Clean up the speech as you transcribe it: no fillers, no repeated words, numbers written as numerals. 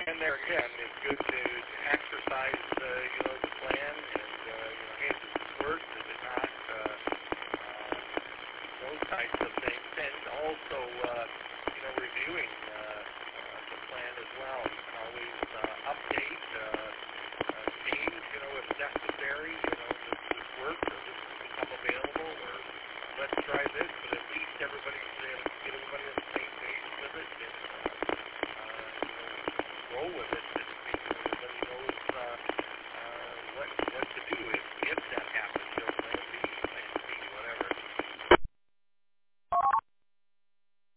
And there again, it's good to exercise, the plan and, hey, does this work? Does it not? Those types of things. And also, reviewing the plan as well. You can always update, change, if necessary,